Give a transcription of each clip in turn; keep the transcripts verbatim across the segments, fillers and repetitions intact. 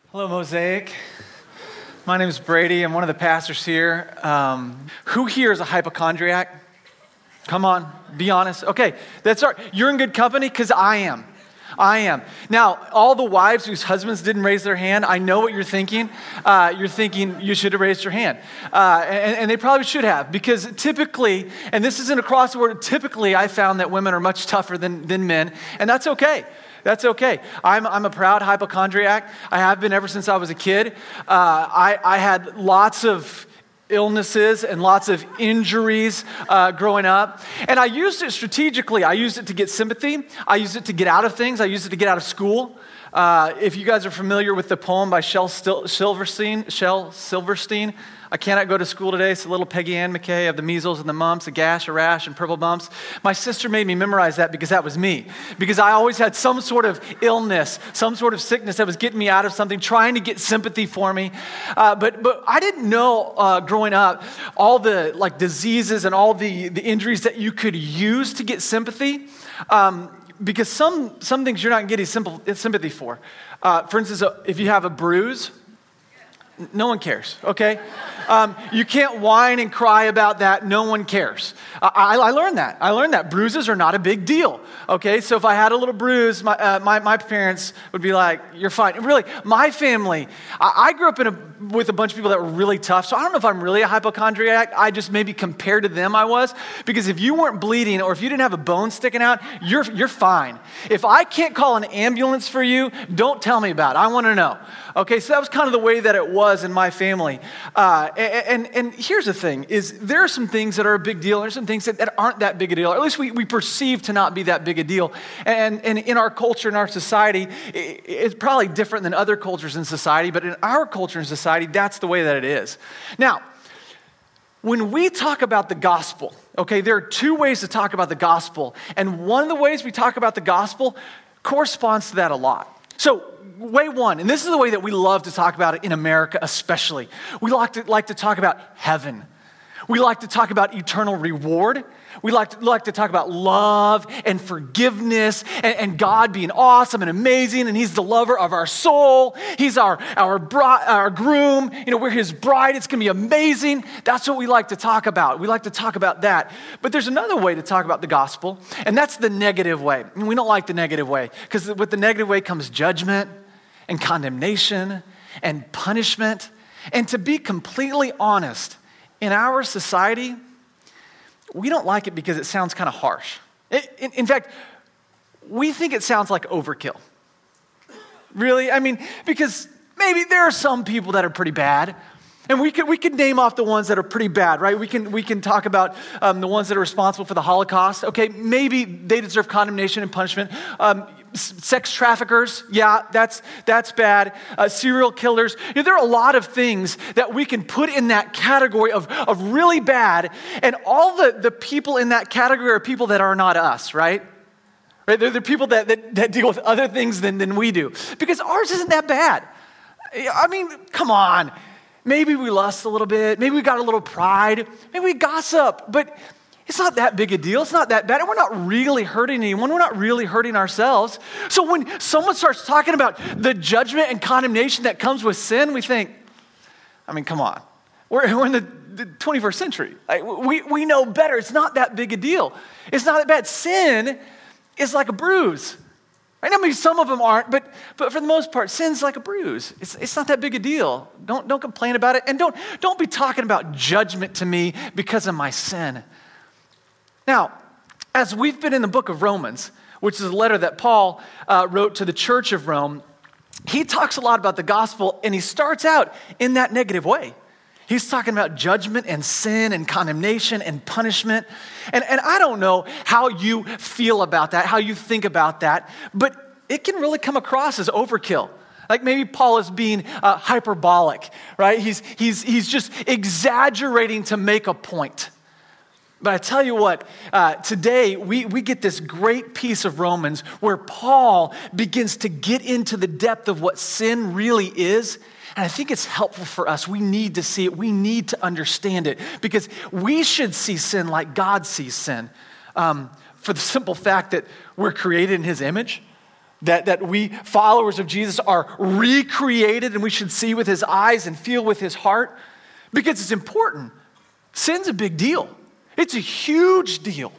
Hello, Mosaic. My name is Brady. I'm one of the pastors here. Um, who here is a hypochondriac? Come on, be honest. Okay, that's all right. You're in good company because I am. I am. Now, all the wives whose husbands didn't raise their hand, I know what you're thinking. Uh, you're thinking you should have raised your hand. Uh, and, and they probably should have, because typically, and this isn't across the board, typically I found that women are much tougher than, than men, and that's okay. That's okay. I'm, I'm a proud hypochondriac. I have been ever since I was a kid. Uh, I, I had lots of illnesses and lots of injuries uh, growing up. And I used it strategically. I used it to get sympathy. I used it to get out of things. I used it to get out of school. Uh, if you guys are familiar with the poem by Shel Stil- Silverstein, Shel Silverstein, I cannot go to school today, so little Peggy Ann McKay of the measles and the mumps, a gash, a rash, and purple bumps. My sister made me memorize that because that was me. Because I always had some sort of illness, some sort of sickness that was getting me out of something, trying to get sympathy for me. Uh, but but I didn't know uh, growing up all the like diseases and all the, the injuries that you could use to get sympathy. Um, because some, some things you're not getting simple, sympathy for. Uh, for instance, if you have a bruise, no one cares, okay? Um, you can't whine and cry about that. No one cares. Uh, I, I learned that. I learned that bruises are not a big deal, okay? So if I had a little bruise, my uh, my, my parents would be like, you're fine. And really, my family, I, I grew up in a, with a bunch of people that were really tough, so I don't know if I'm really a hypochondriac. I just maybe compared to them I was, because if you weren't bleeding or if you didn't have a bone sticking out, you're you're fine. If I can't call an ambulance for you, don't tell me about it. I want to know. Okay, so that was kind of the way that it was in my family. Uh, and, and, and here's the thing, is there are some things that are a big deal, and there's some things that, that aren't that big a deal, or at least we, we perceive to not be that big a deal. And, and in our culture, in our society, it, it's probably different than other cultures in society, but in our culture and society, that's the way that it is. Now, when we talk about the gospel, okay, there are two ways to talk about the gospel, and one of the ways we talk about the gospel corresponds to that a lot. So, way one, and this is the way that we love to talk about it in America especially. We like to, like to talk about heaven. We like to talk about eternal reward. We like to, like to talk about love and forgiveness and, and God being awesome and amazing, and He's the lover of our soul. He's our, our, bri- our groom. You know, we're His bride. It's going to be amazing. That's what we like to talk about. We like to talk about that. But there's another way to talk about the gospel, and that's the negative way. And we don't like the negative way, because with the negative way comes judgment and condemnation and punishment. And to be completely honest, in our society, we don't like it because it sounds kind of harsh. It, in, in fact, we think it sounds like overkill. Really? I mean, because maybe there are some people that are pretty bad, and we could we could name off the ones that are pretty bad, right? We can we can talk about um, the ones that are responsible for the Holocaust. Okay, maybe they deserve condemnation and punishment. Um, sex traffickers, yeah, that's that's bad. Uh, serial killers. You know, there are a lot of things that we can put in that category of, of really bad, and all the, the people in that category are people that are not us, right? Right? They're the people that, that, that deal with other things than, than we do. Because ours isn't that bad. I mean, come on. Maybe we lust a little bit. Maybe we got a little pride. Maybe we gossip. But it's not that big a deal. It's not that bad. And we're not really hurting anyone. We're not really hurting ourselves. So when someone starts talking about the judgment and condemnation that comes with sin, we think, I mean, come on. We're, we're in the, the twenty-first century. Like, we, we know better. It's not that big a deal. It's not that bad. Sin is like a bruise. Right? I mean, some of them aren't, but but for the most part, sin's like a bruise. It's it's not that big a deal. Don't don't complain about it, and don't don't be talking about judgment to me because of my sin. Now, as we've been in the book of Romans, which is a letter that Paul uh, wrote to the church of Rome, he talks a lot about the gospel, and he starts out in that negative way. He's talking about judgment and sin and condemnation and punishment. And, and I don't know how you feel about that, how you think about that, but it can really come across as overkill. Like maybe Paul is being uh, hyperbolic, right? He's, he's, he's just exaggerating to make a point. But I tell you what, uh, today we, we get this great piece of Romans where Paul begins to get into the depth of what sin really is. And I think it's helpful for us. We need to see it. We need to understand it because we should see sin like God sees sin. Um, for the simple fact that we're created in His image. That, that we followers of Jesus are recreated and we should see with his eyes and feel with his heart? Because it's important. Sin's a big deal. It's a huge deal.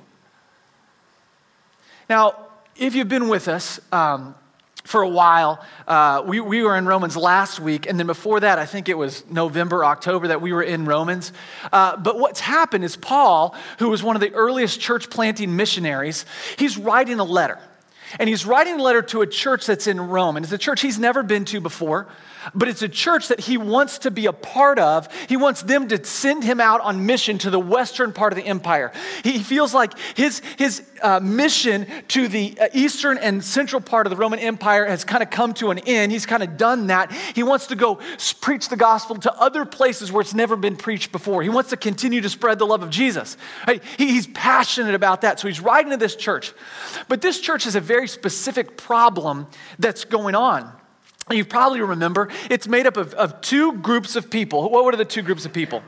Now, if you've been with us um, for a while, uh, we, we were in Romans last week, and then before that, I think it was November, October that we were in Romans. Uh, but what's happened is Paul, who was one of the earliest church planting missionaries, he's writing a letter. And he's writing a letter to a church that's in Rome. And it's a church he's never been to before, but it's a church that he wants to be a part of. He wants them to send him out on mission to the western part of the empire. He feels like his, his uh, mission to the eastern and central part of the Roman Empire has kind of come to an end. He's kind of done that. He wants to go preach the gospel to other places where it's never been preached before. He wants to continue to spread the love of Jesus. Right? He, he's passionate about that. So he's writing to this church. But this church has a very specific problem that's going on. You probably remember, it's made up of, of two groups of people. What are the two groups of people?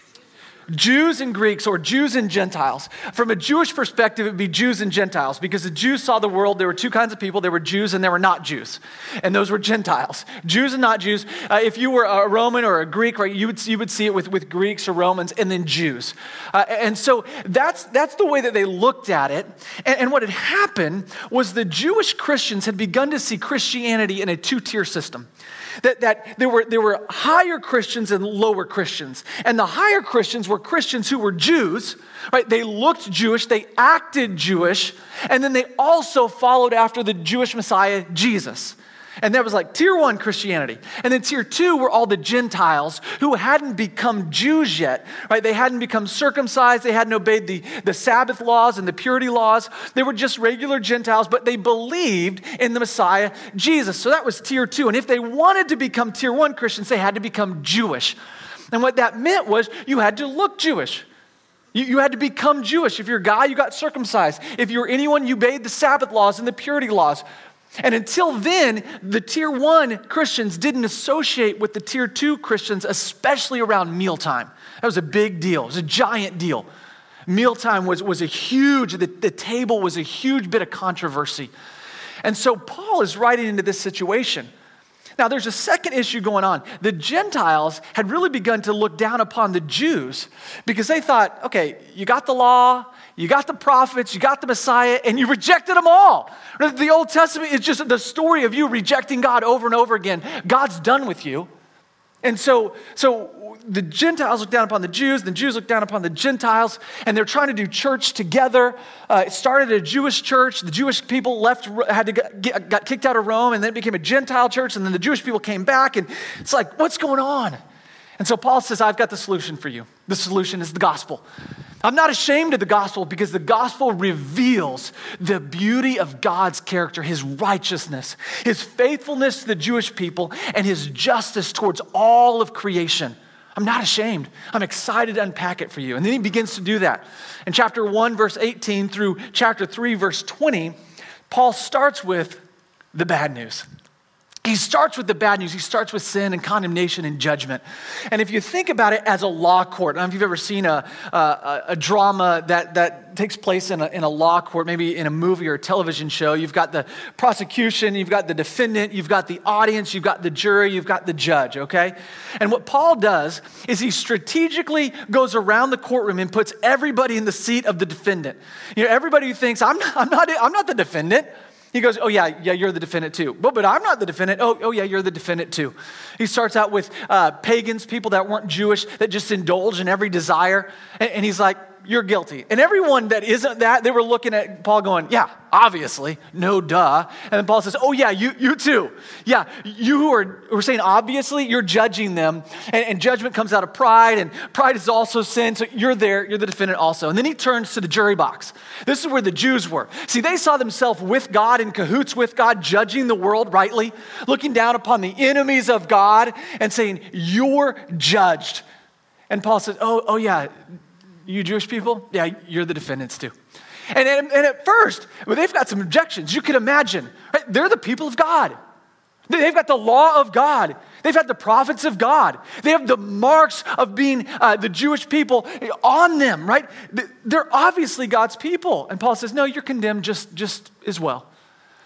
Jews and Greeks, or Jews and Gentiles. From a Jewish perspective, it would be Jews and Gentiles, because the Jews saw the world. There were two kinds of people. There were Jews and there were not Jews. And those were Gentiles. Jews and not Jews. Uh, if you were a Roman or a Greek, right, you would, you would see it with, with Greeks or Romans and then Jews. Uh, and so that's, that's the way that they looked at it. And, and what had happened was the Jewish Christians had begun to see Christianity in a two-tier system. That, that there were there were higher Christians and lower Christians. And the higher Christians were Christians who were Jews, right? They looked Jewish, they acted Jewish, and then they also followed after the Jewish Messiah, Jesus. And that was like tier one Christianity. And then tier two were all the Gentiles who hadn't become Jews yet, right? They hadn't become circumcised. They hadn't obeyed the, the Sabbath laws and the purity laws. They were just regular Gentiles, but they believed in the Messiah, Jesus. So that was tier two. And if they wanted to become tier one Christians, they had to become Jewish. And what that meant was you had to look Jewish. You, you had to become Jewish. If you're a guy, you got circumcised. If you were anyone, you obeyed the Sabbath laws and the purity laws. And until then, the tier one Christians didn't associate with the tier two Christians, especially around mealtime. That was a big deal. It was a giant deal. Mealtime was, was a huge, the, the table was a huge bit of controversy. And so Paul is writing into this situation. Now, there's a second issue going on. The Gentiles had really begun to look down upon the Jews because they thought, okay, you got the law, you got the prophets, you got the Messiah, and you rejected them all. The Old Testament is just the story of you rejecting God over and over again. God's done with you. And so, so the Gentiles look down upon the Jews, the Jews look down upon the Gentiles, and they're trying to do church together. Uh, it started a Jewish church. The Jewish people left, had to get, got kicked out of Rome, and then it became a Gentile church, and then the Jewish people came back, and it's like, what's going on? And so Paul says, I've got the solution for you. The solution is the gospel. I'm not ashamed of the gospel because the gospel reveals the beauty of God's character, his righteousness, his faithfulness to the Jewish people, and his justice towards all of creation. I'm not ashamed. I'm excited to unpack it for you. And then he begins to do that. In chapter one, verse eighteen through chapter three, verse twenty, Paul starts with the bad news. He starts with the bad news. He starts with sin and condemnation and judgment. And if you think about it as a law court, I don't know if you've ever seen a, a, a drama that, that takes place in a, in a law court, maybe in a movie or a television show. You've got the prosecution, you've got the defendant, you've got the audience, you've got the jury, you've got the judge, okay? And what Paul does is he strategically goes around the courtroom and puts everybody in the seat of the defendant. You know, everybody who thinks, I'm not, I'm not, I'm not the defendant. He goes, oh yeah, yeah, you're the defendant too. But, but I'm not the defendant. Oh, oh yeah, you're the defendant too. He starts out with uh, pagans, people that weren't Jewish, that just indulge in every desire. And, and he's like, you're guilty. And everyone that isn't that, they were looking at Paul going, yeah, obviously, no duh. And then Paul says, oh yeah, you you too. Yeah, you who are, who are saying obviously, you're judging them. And, and judgment comes out of pride, and pride is also sin. So you're there, you're the defendant also. And then he turns to the jury box. This is where the Jews were. See, they saw themselves with God, in cahoots with God, judging the world rightly, looking down upon the enemies of God and saying, you're judged. And Paul says, oh, oh yeah, you Jewish people? Yeah, you're the defendants too. And, and, and at first, well, they've got some objections. You can imagine, right? They're the people of God. They've got the law of God. They've got the prophets of God. They have the marks of being uh, the Jewish people on them, right? They're obviously God's people. And Paul says, no, you're condemned just, just as well.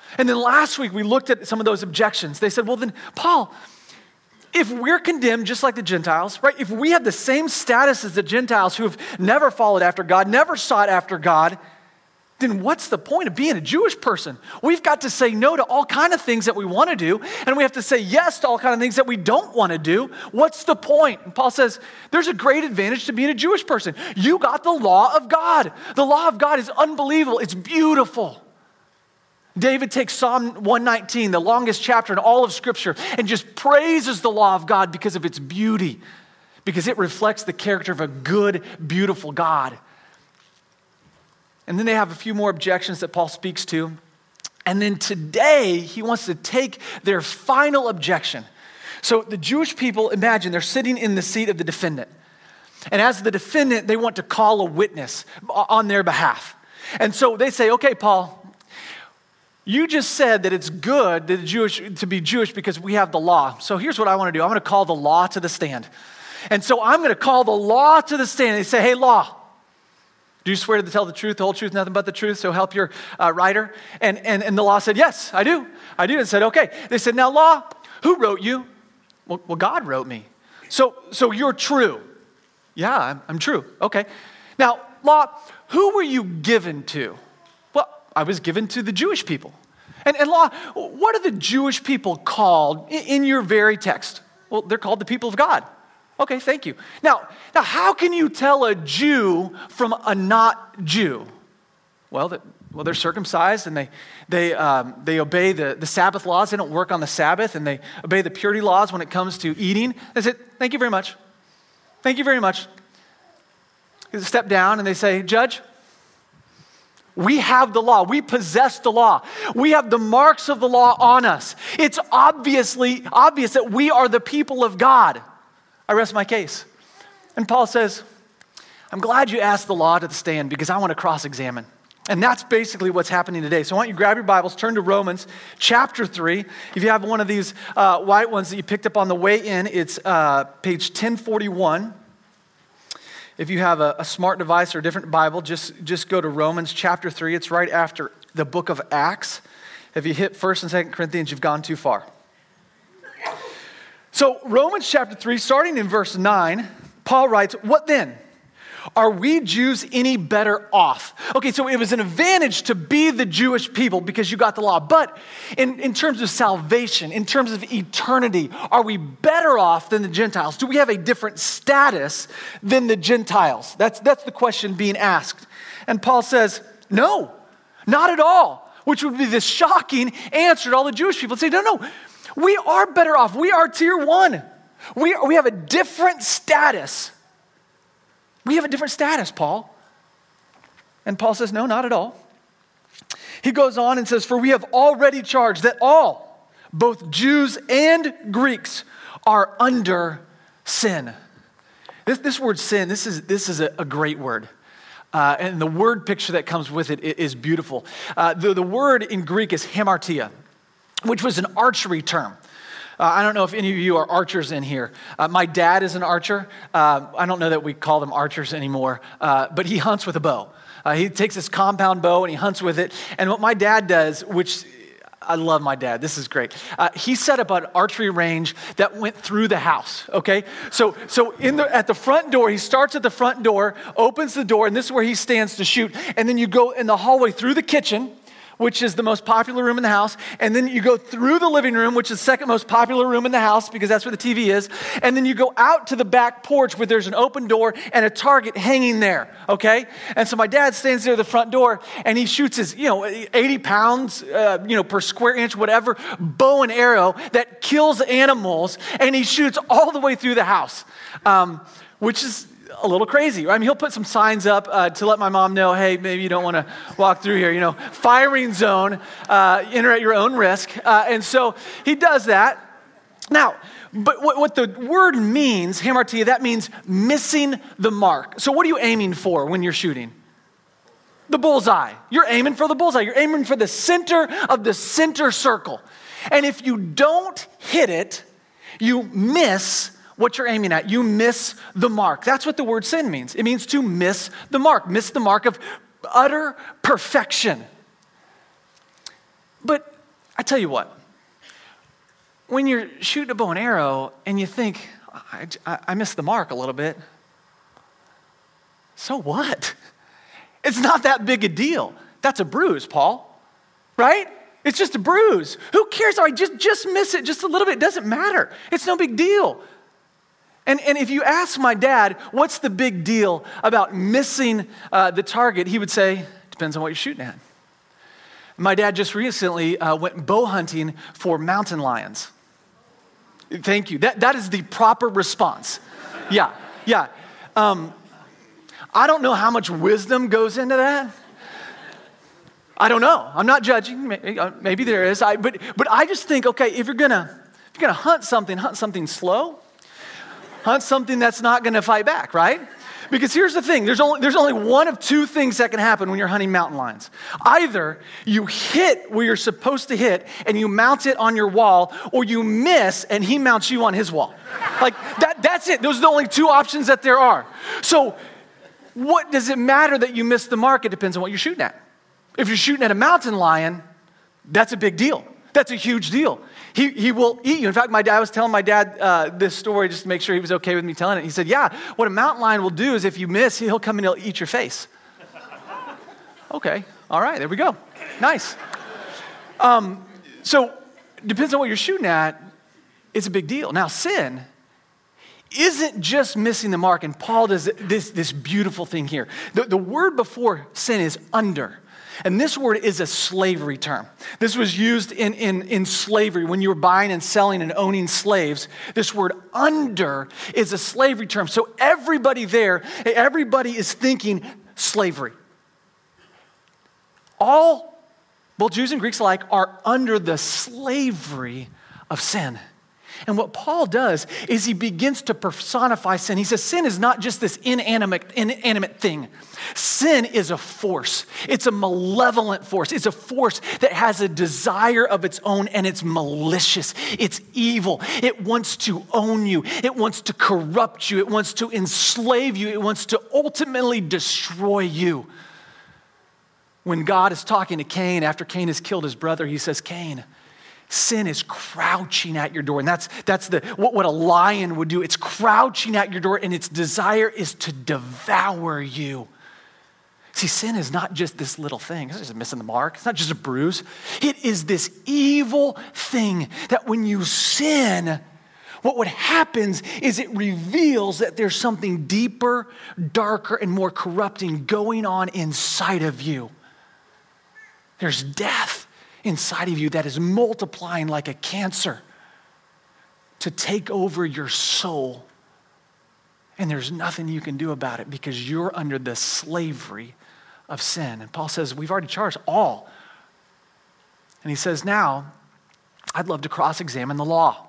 And then last week we looked at some of those objections. They said, well then, Paul, if we're condemned just like the Gentiles, right? If we have the same status as the Gentiles who have never followed after God, never sought after God, then what's the point of being a Jewish person? We've got to say no to all kind of things that we want to do, and we have to say yes to all kind of things that we don't want to do. What's the point? And Paul says, there's a great advantage to being a Jewish person. You got the law of God. The law of God is unbelievable. It's beautiful. David takes Psalm one nineteen, the longest chapter in all of Scripture, and just praises the law of God because of its beauty, because it reflects the character of a good, beautiful God. And then they have a few more objections that Paul speaks to. And then today, he wants to take their final objection. So the Jewish people, imagine, they're sitting in the seat of the defendant. And as the defendant, they want to call a witness on their behalf. And so they say, okay, Paul, you just said that it's good that Jewish, to be Jewish because we have the law. So here's what I want to do. I'm going to call the law to the stand. And so I'm going to call the law to the stand. And they say, hey, law, do you swear to tell the truth, the whole truth, nothing but the truth, so help your uh, writer? And, and, and the law said, yes, I do. I do. And said, okay. They said, now, law, who wrote you? Well, well God wrote me. So, so you're true. Yeah, I'm, I'm true. Okay. Now, law, who were you given to? Well, I was given to the Jewish people. And, and law, what are the Jewish people called in, in your very text? Well, they're called the people of God. Okay, thank you. Now, now, how can you tell a Jew from a not Jew? Well, the, well, they're circumcised and they they um, they obey the, the Sabbath laws. They don't work on the Sabbath, and they obey the purity laws when it comes to eating. They say, thank you very much. Thank you very much. They step down and they say, Judge, we have the law. We possess the law. We have the marks of the law on us. It's obviously obvious that we are the people of God. I rest my case. And Paul says, I'm glad you asked the law to the stand because I want to cross-examine. And that's basically what's happening today. So I want you to grab your Bibles, turn to Romans chapter three. If you have one of these uh, white ones that you picked up on the way in, it's uh, page ten forty-one. If you have a, a smart device or a different Bible, just, just go to Romans chapter three. It's right after the book of Acts. If you hit First and Second Corinthians, you've gone too far. So Romans chapter three, starting in verse nine, Paul writes, what then? Are we Jews any better off? Okay, so it was an advantage to be the Jewish people because you got the law. But in, in terms of salvation, in terms of eternity, are we better off than the Gentiles? Do we have a different status than the Gentiles? That's, that's the question being asked. And Paul says, no, not at all, which would be this shocking answer to all the Jewish people. Say, no, no, we are better off. We are tier one. We, we have a different status. We have a different status, Paul. And Paul says, no, not at all. He goes on and says, for we have already charged that all, both Jews and Greeks, are under sin. This, this word sin, this is, this is a, a great word. Uh, and the word picture that comes with it is beautiful. Uh, the, the word in Greek is hamartia, which was an archery term. Uh, I don't know if any of you are archers in here. Uh, my dad is an archer. Uh, I don't know that we call them archers anymore, uh, but he hunts with a bow. Uh, he takes this compound bow and he hunts with it. And what my dad does, which I love my dad, this is great. Uh, he set up an archery range that went through the house, okay? So so in the at the front door, he starts at the front door, opens the door, and this is where he stands to shoot. And then you go in the hallway through the kitchen, which is the most popular room in the house. And then you go through the living room, which is the second most popular room in the house because that's where the T V is. And then you go out to the back porch where there's an open door and a target hanging there, okay? And so my dad stands there at the front door and he shoots his, you know, eighty pounds, uh, you know, per square inch, whatever, bow and arrow that kills animals. And he shoots all the way through the house, um, which is a little crazy. I mean, he'll put some signs up uh, to let my mom know, hey, maybe you don't want to walk through here, you know, firing zone, uh, enter at your own risk. Uh, and so he does that. Now, but what, what the word means, hamartia, that means missing the mark. So what are you aiming for when you're shooting? The bullseye. You're aiming for the bullseye. You're aiming for the center of the center circle. And if you don't hit it, you miss what you're aiming at. You miss the mark. That's what the word sin means. It means to miss the mark. Miss the mark of utter perfection. But I tell you what, when you're shooting a bow and arrow and you think, I, I, I missed the mark a little bit, so what? It's not that big a deal. That's a bruise, Paul, right? It's just a bruise. Who cares? All right, just, just miss it just a little bit. It doesn't matter. It's no big deal. And, and if you ask my dad, what's the big deal about missing uh, the target, he would say, depends on what you're shooting at. My dad just recently uh, went bow hunting for mountain lions. Thank you. That, that is the proper response. Yeah, yeah. Um, I don't know how much wisdom goes into that. I don't know. I'm not judging. Maybe, uh, maybe there is. I, but but I just think, okay, if you're gonna if you're gonna hunt something, hunt something slow. Hunt something that's not gonna fight back, right? Because here's the thing: there's only there's only one of two things that can happen when you're hunting mountain lions. Either you hit where you're supposed to hit and you mount it on your wall, or you miss and he mounts you on his wall. Like that. That's it. Those are the only two options that there are. So, what does it matter that you missed the mark? It depends on what you're shooting at. If you're shooting at a mountain lion, that's a big deal. That's a huge deal. He he will eat you. In fact, my dad I was telling my dad uh, this story just to make sure he was okay with me telling it. He said, yeah, what a mountain lion will do is if you miss, he'll come and he'll eat your face. Okay, all right, there we go. Nice. Um, so, depends on what you're shooting at. It's a big deal. Now, sin isn't just missing the mark, and Paul does this, this beautiful thing here. The, the word before sin is under. And this word is a slavery term. This was used in, in, in slavery when you were buying and selling and owning slaves. This word under is a slavery term. So everybody there, everybody is thinking slavery. All, both Jews and Greeks alike, are under the slavery of sin. And what Paul does is he begins to personify sin. He says sin is not just this inanimate, inanimate thing. Sin is a force. It's a malevolent force. It's a force that has a desire of its own, and it's malicious. It's evil. It wants to own you. It wants to corrupt you. It wants to enslave you. It wants to ultimately destroy you. When God is talking to Cain after Cain has killed his brother, he says, Cain, sin is crouching at your door. And that's that's the what, what a lion would do. It's crouching at your door, and its desire is to devour you. See, sin is not just this little thing. It's just missing the mark. It's not just a bruise. It is this evil thing that when you sin, what what happens is it reveals that there's something deeper, darker, and more corrupting going on inside of you. There's death inside of you that is multiplying like a cancer to take over your soul. And there's nothing you can do about it because you're under the slavery of sin. And Paul says, we've already charged all. And he says, now, I'd love to cross-examine the law.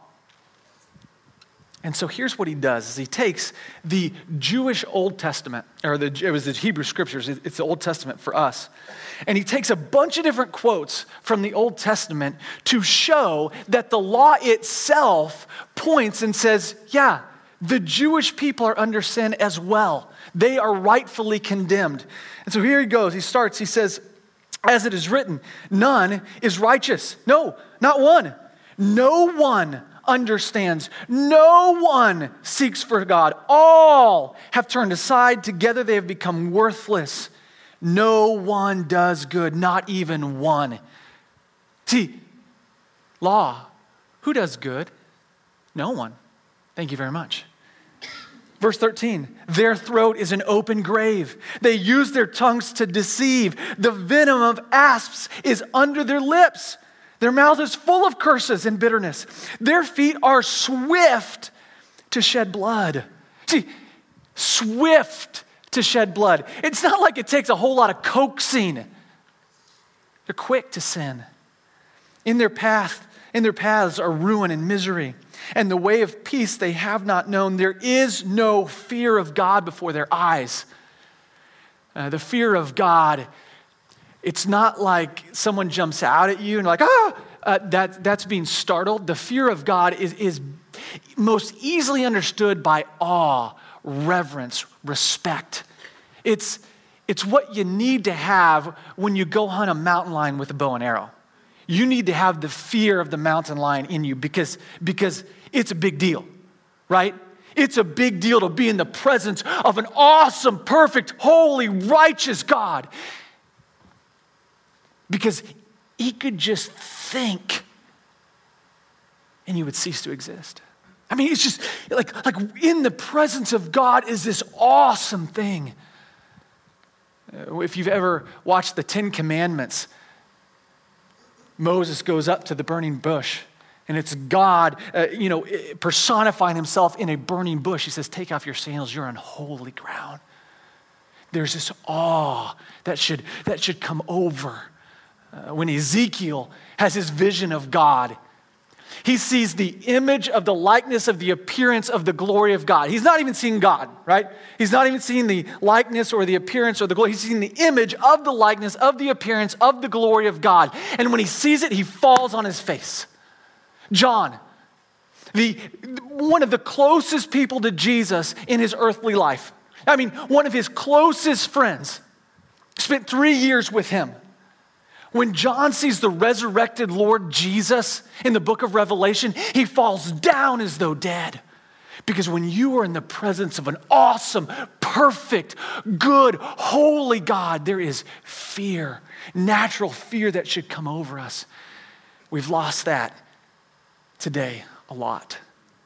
And so here's what he does, is he takes the Jewish Old Testament, or the, it was the Hebrew Scriptures, it's the Old Testament for us, and he takes a bunch of different quotes from the Old Testament to show that the law itself points and says, yeah, the Jewish people are under sin as well. They are rightfully condemned. And so here he goes, he starts, he says, as it is written, none is righteous. No, not one. No one understands. No one seeks for God. All have turned aside. Together they have become worthless. No one does good, not even one. See, law, who does good? No one. Thank you very much. Verse thirteen, their throat is an open grave. They use their tongues to deceive. The venom of asps is under their lips. Their mouth is full of curses and bitterness. Their feet are swift to shed blood. See, swift to shed blood. It's not like it takes a whole lot of coaxing. They're quick to sin. In their path, in their paths are ruin and misery. And the way of peace they have not known. There is no fear of God before their eyes. Uh, the fear of God, it's not like someone jumps out at you and like, ah, uh, that, that's being startled. The fear of God is, is most easily understood by awe, reverence, respect. It's, it's what you need to have when you go hunt a mountain lion with a bow and arrow. you need to have the fear of the mountain lion in you because, because it's a big deal, right? It's a big deal to be in the presence of an awesome, perfect, holy, righteous God. Because he could just think and you would cease to exist. I mean, it's just like, like in the presence of God is this awesome thing. Uh, if you've ever watched the Ten Commandments, Moses goes up to the burning bush, and it's God, uh, you know, personifying himself in a burning bush. He says, take off your sandals, you're on holy ground. There's this awe that should, that should come over. Uh, when Ezekiel has his vision of God, he sees the image of the likeness of the appearance of the glory of God. He's not even seeing God, right? He's not even seeing the likeness or the appearance or the glory. He's seeing the image of the likeness, of the appearance, of the glory of God. And when he sees it, he falls on his face. John, the one of the closest people to Jesus in his earthly life. I mean, one of his closest friends, spent three years with him. When John sees the resurrected Lord Jesus in the book of Revelation, he falls down as though dead. Because when you are in the presence of an awesome, perfect, good, holy God, there is fear, natural fear that should come over us. We've lost that today a lot.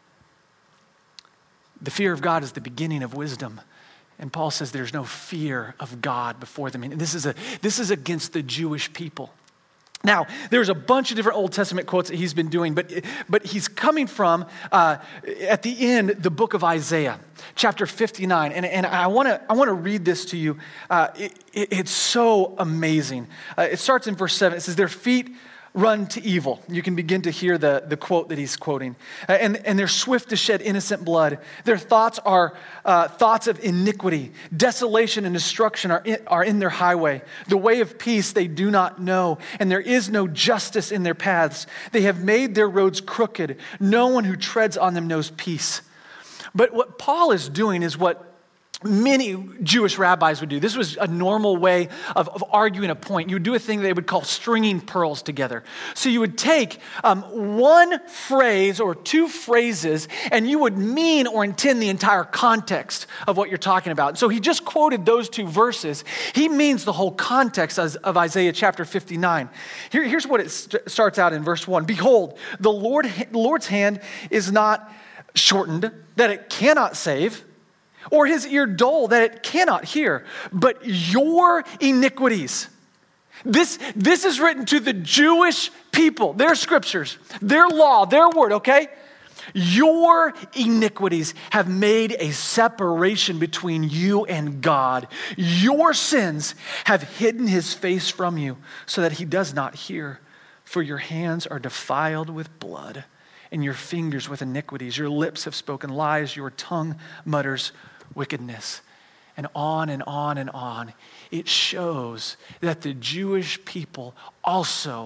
The fear of God is the beginning of wisdom. And Paul says there's no fear of God before them. And this is a this is against the Jewish people. Now, there's a bunch of different Old Testament quotes that he's been doing, but, but he's coming from, uh, at the end, the book of Isaiah, chapter fifty-nine. And, and I want to I want to read this to you. Uh, it, it, it's so amazing. Uh, it starts in verse seven. It says, their feet run to evil. You can begin to hear the, the quote that he's quoting. Uh, and, and they're swift to shed innocent blood. Their thoughts are uh, thoughts of iniquity. Desolation and destruction are in, are in their highway. The way of peace they do not know, and there is no justice in their paths. They have made their roads crooked. No one who treads on them knows peace. But what Paul is doing is what many Jewish rabbis would do. This was a normal way of, of arguing a point. You would do a thing they would call stringing pearls together. So you would take um, one phrase or two phrases and you would mean or intend the entire context of what you're talking about. So he just quoted those two verses. He means the whole context of Isaiah chapter fifty-nine. Here, here's what it st- starts out in verse one. Behold, the Lord, Lord's hand is not shortened that it cannot save, or his ear dull that it cannot hear, but your iniquities. This, this is written to the Jewish people, their scriptures, their law, their word, okay? Your iniquities have made a separation between you and God. Your sins have hidden his face from you so that he does not hear. For your hands are defiled with blood and your fingers with iniquities. Your lips have spoken lies. Your tongue mutters wickedness. And on and on and on. It shows that the Jewish people also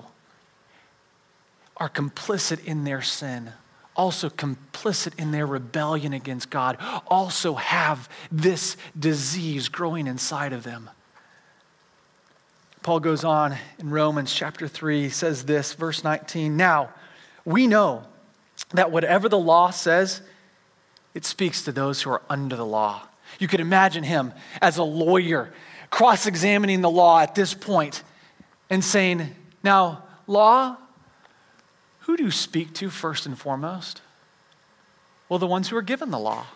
are complicit in their sin, also complicit in their rebellion against God, also have this disease growing inside of them. Paul goes on in Romans chapter three, he says this, verse nineteen, now we know that whatever the law says, it speaks to those who are under the law. You could imagine him as a lawyer cross-examining the law at this point and saying, now, law, who do you speak to first and foremost? Well, the ones who are given the law.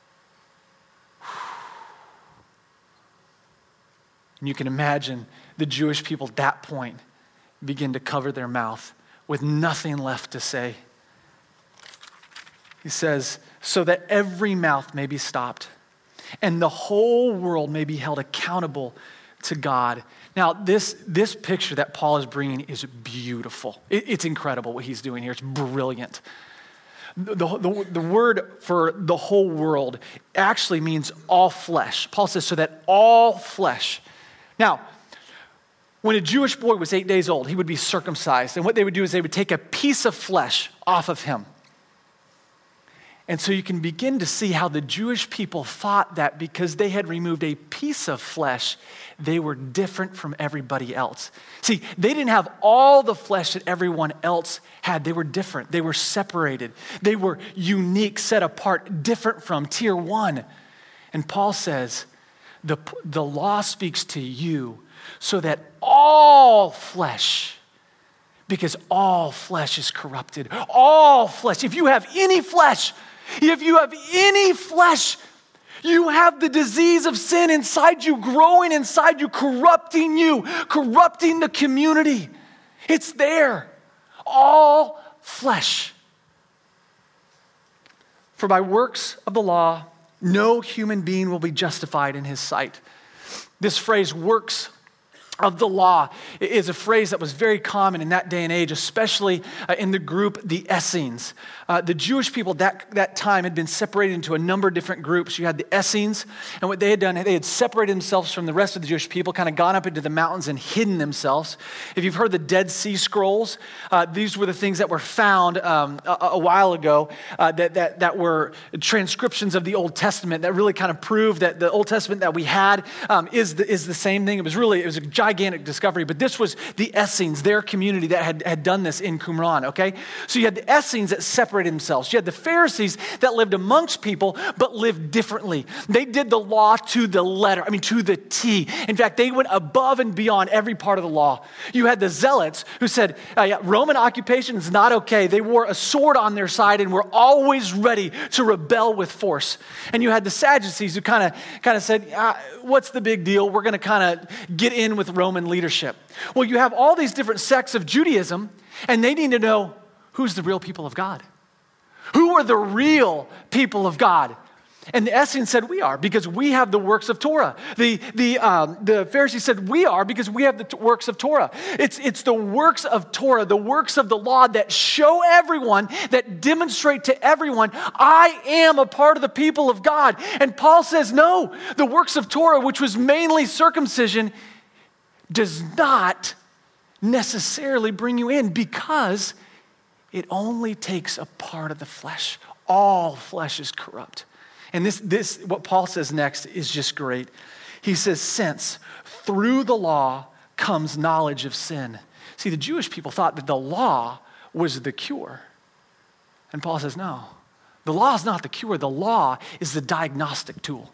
And you can imagine the Jewish people at that point begin to cover their mouth with nothing left to say. He says, so that every mouth may be stopped and the whole world may be held accountable to God. Now, this, this picture that Paul is bringing is beautiful. It, it's incredible what he's doing here. It's brilliant. The, the, the word for the whole world actually means all flesh. Paul says, so that all flesh. Now, when a Jewish boy was eight days old, he would be circumcised. And what they would do is they would take a piece of flesh off of him. And so you can begin to see how the Jewish people thought that because they had removed a piece of flesh, they were different from everybody else. See, they didn't have all the flesh that everyone else had. They were different. They were separated. They were unique, set apart, different from tier one. And Paul says, the, the law speaks to you so that all flesh, because all flesh is corrupted. All flesh. If you have any flesh, if you have any flesh, you have the disease of sin inside you, growing inside you, corrupting you, corrupting the community. It's there. All flesh. For by works of the law, no human being will be justified in his sight. This phrase, works of the law, is a phrase that was very common in that day and age, especially uh, in the group, the Essenes. Uh, the Jewish people that, that time had been separated into a number of different groups. You had the Essenes, and what they had done, they had separated themselves from the rest of the Jewish people, kind of gone up into the mountains and hidden themselves. If you've heard the Dead Sea Scrolls, uh, these were the things that were found um, a, a while ago uh, that, that, that were transcriptions of the Old Testament that really kind of proved that the Old Testament that we had um, is, the, is the same thing. It was really, it was a gigantic discovery, but this was the Essenes, their community that had, had done this in Qumran, okay? So you had the Essenes that separated themselves. You had the Pharisees that lived amongst people, but lived differently. They did the law to the letter, I mean, to the T. In fact, they went above and beyond every part of the law. You had the Zealots who said, uh, yeah, Roman occupation is not okay. They wore a sword on their side and were always ready to rebel with force. And you had the Sadducees who kind of kind of said, ah, what's the big deal? We're going to kind of get in with Roman leadership. Well, you have all these different sects of Judaism, and they need to know who's the real people of God. Who are the real people of God? And the Essenes said, we are, because we have the works of Torah. The, the, um, the Pharisees said, we are, because we have the t- works of Torah. It's, it's the works of Torah, the works of the law that show everyone, that demonstrate to everyone, I am a part of the people of God. And Paul says, no, the works of Torah, which was mainly circumcision, does not necessarily bring you in, because it only takes a part of the flesh. All flesh is corrupt. And this, this, what Paul says next is just great. He says, since through the law comes knowledge of sin. See, the Jewish people thought that the law was the cure. And Paul says, no, the law is not the cure. The law is the diagnostic tool.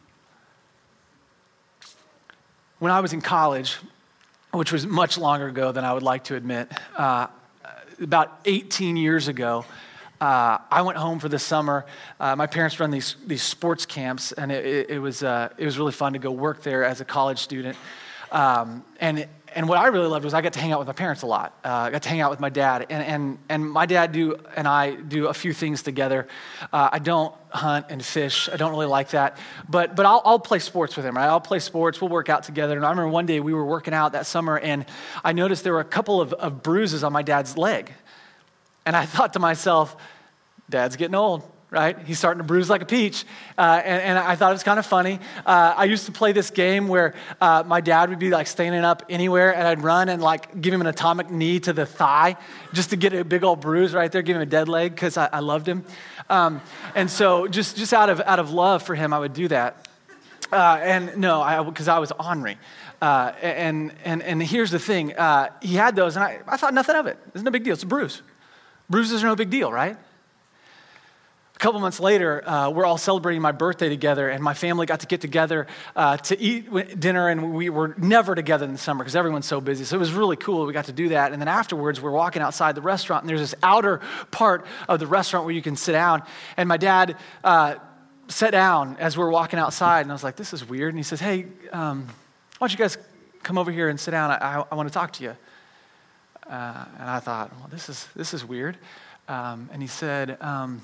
When I was in college, which was much longer ago than I would like to admit, uh, about eighteen years ago, Uh, I went home for the summer. Uh, my parents run these these sports camps, and it, it, it was uh, it was really fun to go work there as a college student. Um, and and what I really loved was I got to hang out with my parents a lot. Uh, I got to hang out with my dad, and and and my dad do and I do a few things together. Uh, I don't hunt and fish. I don't really like that, but but I'll I'll play sports with him. Right? I'll play sports. We'll work out together. And I remember one day we were working out that summer, and I noticed there were a couple of, of bruises on my dad's leg. And I thought to myself, Dad's getting old, right? He's starting to bruise like a peach. Uh, and, and I thought it was kind of funny. Uh, I used to play this game where uh, my dad would be like standing up anywhere, and I'd run and like give him an atomic knee to the thigh just to get a big old bruise right there, give him a dead leg because I, I loved him. Um, and so just, just out of out of love for him, I would do that. Uh, and no, I because I was ornery. Uh, and, and, and here's the thing. Uh, he had those, and I, I thought nothing of it. It's no big deal. It's a bruise. Bruises are no big deal, right? A couple months later, uh, we're all celebrating my birthday together, and my family got to get together uh, to eat dinner, and we were never together in the summer because everyone's so busy. So it was really cool. We got to do that. And then afterwards, we're walking outside the restaurant, and there's this outer part of the restaurant where you can sit down. And my dad uh, sat down as we were walking outside, and I was like, this is weird. And he says, hey, um, why don't you guys come over here and sit down? I, I, I want to talk to you. Uh, and I thought, well, this is this is weird. Um, and he said, um,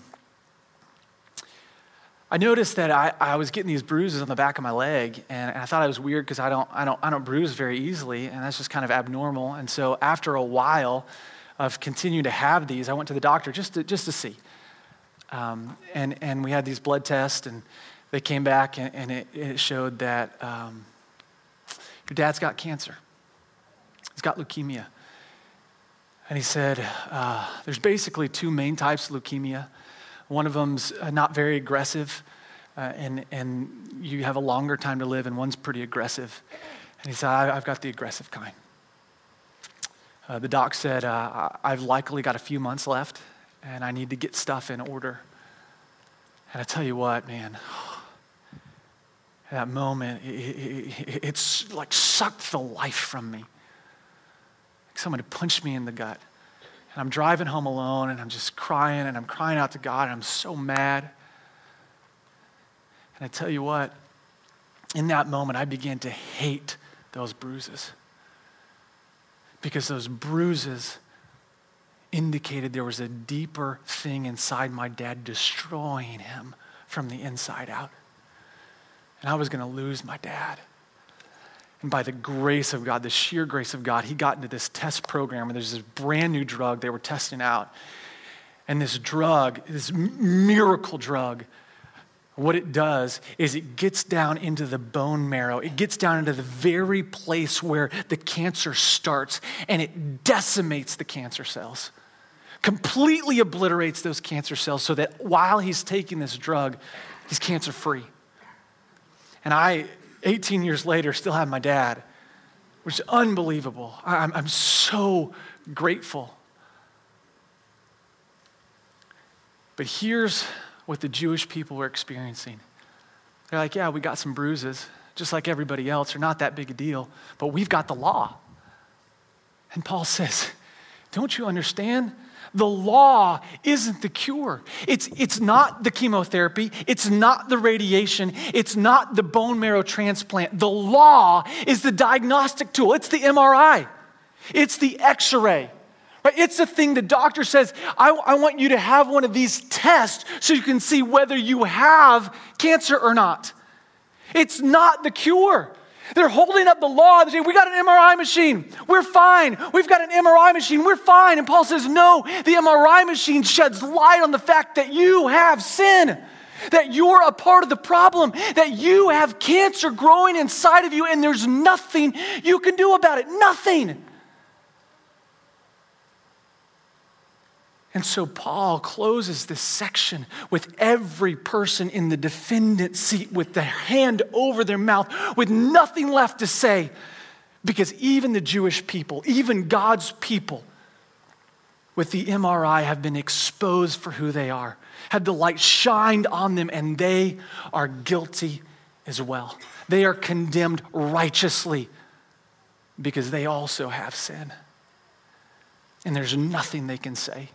I noticed that I, I was getting these bruises on the back of my leg, and, and I thought it was weird because I don't I don't I don't bruise very easily, and that's just kind of abnormal. And so after a while of continuing to have these, I went to the doctor just to just to see. Um, and and we had these blood tests, and they came back, and, and it, it showed that um, your dad's got cancer. He's got leukemia. And he said, uh, there's basically two main types of leukemia. One of them's uh, not very aggressive, uh, and, and you have a longer time to live, and one's pretty aggressive. And he said, I, I've got the aggressive kind. Uh, the doc said, uh, I've likely got a few months left, and I need to get stuff in order. And I tell you what, man, that moment, it, it, it's like sucked the life from me. Like someone had punched me in the gut. And I'm driving home alone, and I'm just crying, and I'm crying out to God, and I'm so mad. And I tell you what, in that moment, I began to hate those bruises. Because those bruises indicated there was a deeper thing inside my dad destroying him from the inside out. And I was going to lose my dad. And by the grace of God, the sheer grace of God, he got into this test program, and there's this brand new drug they were testing out. And this drug, this miracle drug, what it does is it gets down into the bone marrow. It gets down into the very place where the cancer starts, and it decimates the cancer cells. Completely obliterates those cancer cells so that while he's taking this drug, he's cancer-free. And I, eighteen years later, still have my dad, which is unbelievable. I'm, I'm so grateful. But here's what the Jewish people were experiencing. They're like, yeah, we got some bruises, just like everybody else. They're not that big a deal, but we've got the law. And Paul says, don't you understand? The law isn't the cure. It's, it's not the chemotherapy. It's not the radiation. It's not the bone marrow transplant. The law is the diagnostic tool. It's the M R I. It's the X-ray. Right? It's the thing the doctor says, I, I want you to have one of these tests so you can see whether you have cancer or not. It's not the cure. They're holding up the law. They say, we got an M R I machine. We're fine. We've got an M R I machine. We're fine. And Paul says, no, the M R I machine sheds light on the fact that you have sin, that you're a part of the problem, that you have cancer growing inside of you, and there's nothing you can do about it. Nothing. And so Paul closes this section with every person in the defendant seat with their hand over their mouth, with nothing left to say, because even the Jewish people, even God's people, with the M R I have been exposed for who they are, had the light shined on them, and they are guilty as well. They are condemned righteously because they also have sin. And there's nothing they can say.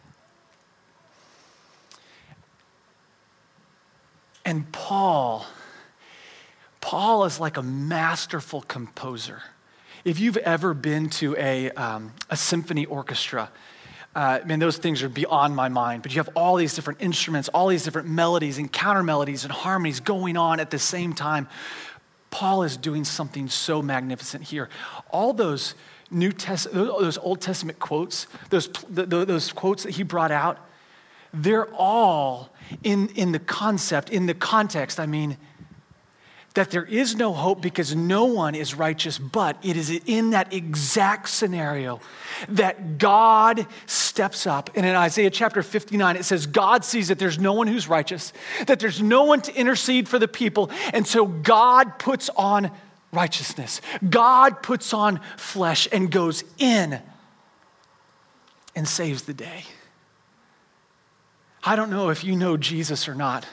And Paul, Paul is like a masterful composer. If you've ever been to a, um, a symphony orchestra, uh, man, those things are beyond my mind. But you have all these different instruments, all these different melodies and counter melodies and harmonies going on at the same time. Paul is doing something so magnificent here. All those New Test, those Old Testament quotes, those those quotes that he brought out, they're all in, in the concept, in the context, I mean, that there is no hope because no one is righteous, but it is in that exact scenario that God steps up. And in Isaiah chapter fifty-nine, it says, God sees that there's no one who's righteous, that there's no one to intercede for the people, and so God puts on righteousness. God puts on flesh and goes in and saves the day. I don't know if you know Jesus or not,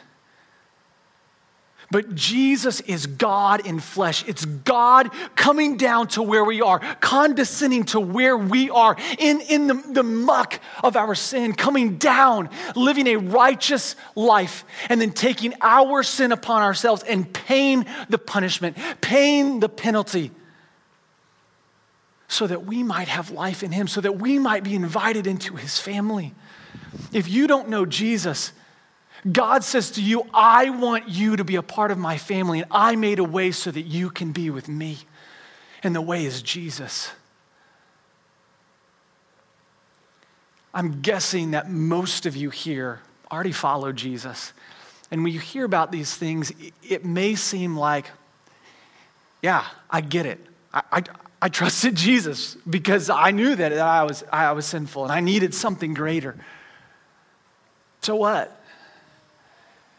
but Jesus is God in flesh. It's God coming down to where we are, condescending to where we are in, in the, the muck of our sin, coming down, living a righteous life, and then taking our sin upon ourselves and paying the punishment, paying the penalty, so that we might have life in him, so that we might be invited into his family. If you don't know Jesus, God says to you, I want you to be a part of my family, and I made a way so that you can be with me. And the way is Jesus. I'm guessing that most of you here already follow Jesus. And when you hear about these things, it may seem like, yeah, I get it. I, I, I trusted Jesus because I knew that I was, I was sinful and I needed something greater. So what?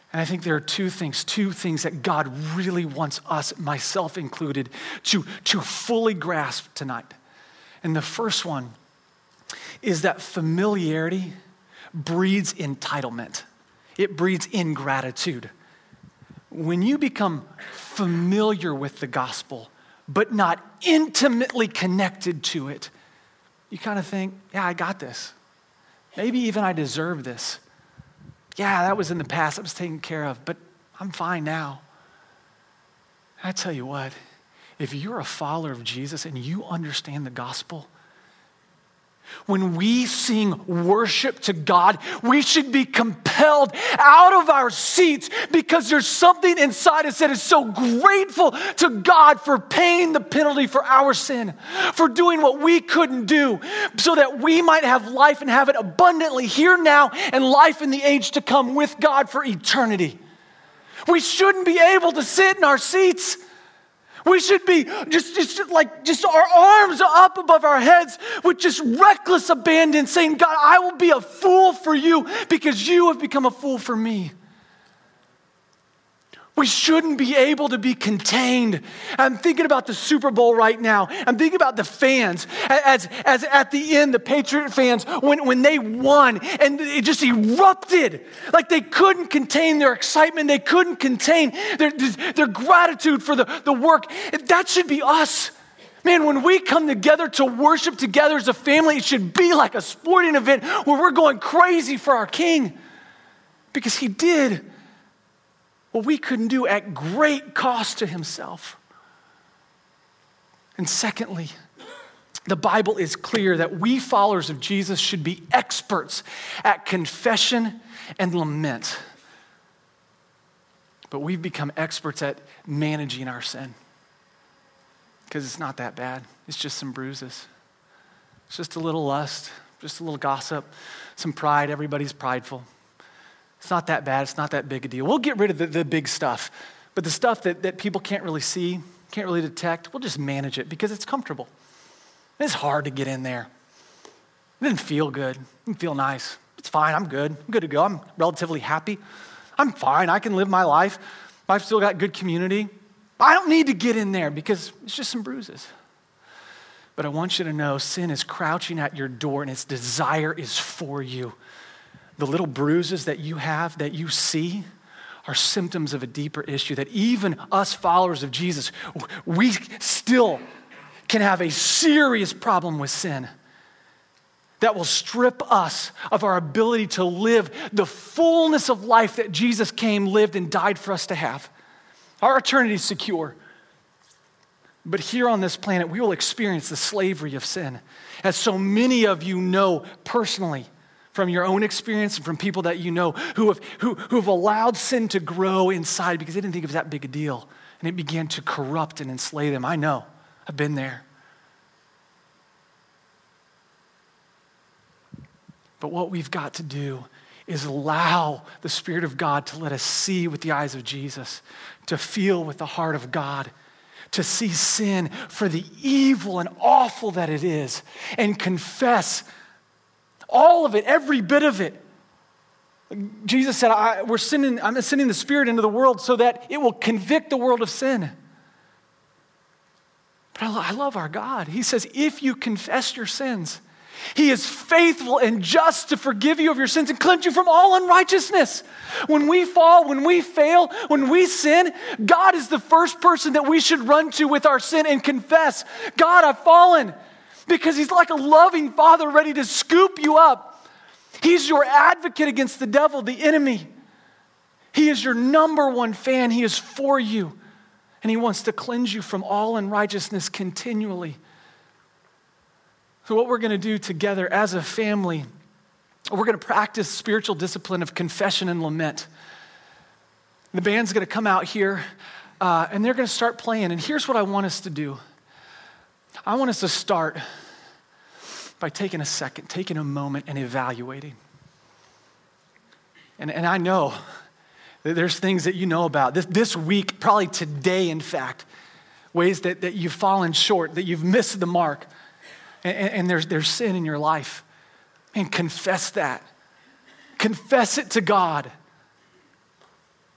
And I think there are two things, two things that God really wants us, myself included, to, to fully grasp tonight. And the first one is that familiarity breeds entitlement. It breeds ingratitude. When you become familiar with the gospel, but not intimately connected to it, you kind of think, yeah, I got this. Maybe even I deserve this. Yeah, that was in the past, that was taken care of, but I'm fine now. I tell you what, if you're a follower of Jesus and you understand the gospel, when we sing worship to God, we should be compelled out of our seats because there's something inside us that is so grateful to God for paying the penalty for our sin, for doing what we couldn't do, so that we might have life and have it abundantly here now and life in the age to come with God for eternity. We shouldn't be able to sit in our seats. We should be just, just like just our arms up above our heads with just reckless abandon, saying, God, I will be a fool for you because you have become a fool for me. We shouldn't be able to be contained. I'm thinking about the Super Bowl right now. I'm thinking about the fans as, as at the end, the Patriot fans, when, when they won and it just erupted. Like they couldn't contain their excitement. They couldn't contain their, their gratitude for the, the work. That should be us. Man, when we come together to worship together as a family, it should be like a sporting event where we're going crazy for our King because he did what we couldn't do at great cost to himself. And secondly, the Bible is clear that we followers of Jesus should be experts at confession and lament. But we've become experts at managing our sin because it's not that bad. It's just some bruises. It's just a little lust, just a little gossip, some pride. Everybody's prideful. It's not that bad. It's not that big a deal. We'll get rid of the, the big stuff. But the stuff that, that people can't really see, can't really detect, we'll just manage it because it's comfortable. It's hard to get in there. It didn't feel good. It didn't feel nice. It's fine. I'm good. I'm good to go. I'm relatively happy. I'm fine. I can live my life. I've still got good community. I don't need to get in there because it's just some bruises. But I want you to know sin is crouching at your door and its desire is for you. The little bruises that you have, that you see, are symptoms of a deeper issue that even us followers of Jesus, we still can have a serious problem with sin that will strip us of our ability to live the fullness of life that Jesus came, lived, and died for us to have. Our eternity is secure. But here on this planet, we will experience the slavery of sin, as so many of you know personally, from your own experience and from people that you know who have, who, who have allowed sin to grow inside because they didn't think it was that big a deal. And it began to corrupt and enslave them. I know. I've been there. But what we've got to do is allow the Spirit of God to let us see with the eyes of Jesus, to feel with the heart of God, to see sin for the evil and awful that it is, and confess all of it, every bit of it. Jesus said, I, we're sending, I'm sending the Spirit into the world so that it will convict the world of sin. But I, I love our God. He says, if you confess your sins, He is faithful and just to forgive you of your sins and cleanse you from all unrighteousness. When we fall, when we fail, when we sin, God is the first person that we should run to with our sin and confess, God, I've fallen. Because He's like a loving Father ready to scoop you up. He's your advocate against the devil, the enemy. He is your number one fan. He is for you. And He wants to cleanse you from all unrighteousness continually. So what we're going to do together as a family, we're going to practice spiritual discipline of confession and lament. The band's going to come out here, uh, and they're going to start playing. And here's what I want us to do. I want us to start by taking a second, taking a moment and evaluating. And, and I know that there's things that you know about. This, this week, probably today, in fact, ways that, that you've fallen short, that you've missed the mark. And, and there's, there's sin in your life. And confess that. Confess it to God.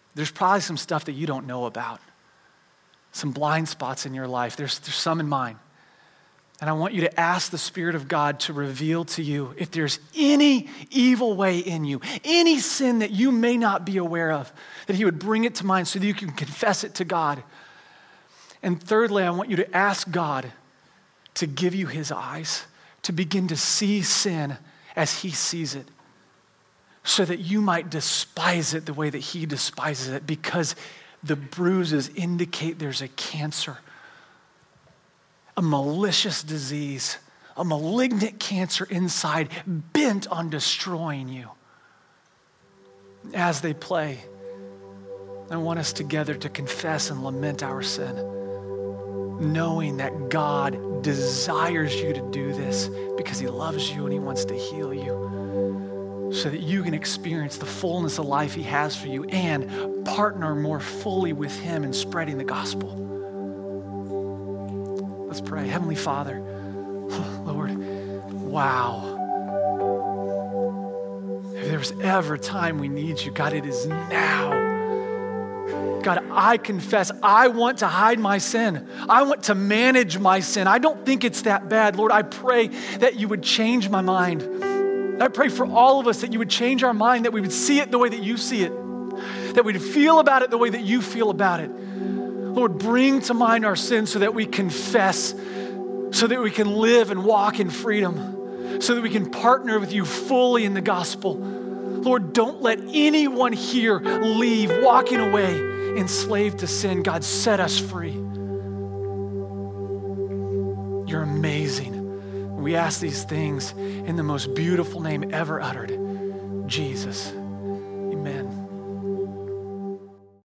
There's probably some stuff that you don't know about, some blind spots in your life. There's, there's some in mine. And I want you to ask the Spirit of God to reveal to you if there's any evil way in you, any sin that you may not be aware of, that he would bring it to mind so that you can confess it to God. And thirdly, I want you to ask God to give you his eyes, to begin to see sin as he sees it, so that you might despise it the way that he despises it, because the bruises indicate there's a cancer, a malicious disease, a malignant cancer inside, bent on destroying you. As they play, I want us together to confess and lament our sin, knowing that God desires you to do this because he loves you and he wants to heal you, so that you can experience the fullness of life he has for you and partner more fully with him in spreading the gospel. Let's pray. Heavenly Father, Lord, wow. If there's ever a time we need you, God, it is now. God, I confess, I want to hide my sin. I want to manage my sin. I don't think it's that bad. Lord, I pray that you would change my mind. I pray for all of us that you would change our mind, that we would see it the way that you see it, that we'd feel about it the way that you feel about it. Lord, bring to mind our sins so that we confess, so that we can live and walk in freedom, so that we can partner with you fully in the gospel. Lord, don't let anyone here leave walking away enslaved to sin. God, set us free. You're amazing. We ask these things in the most beautiful name ever uttered, Jesus.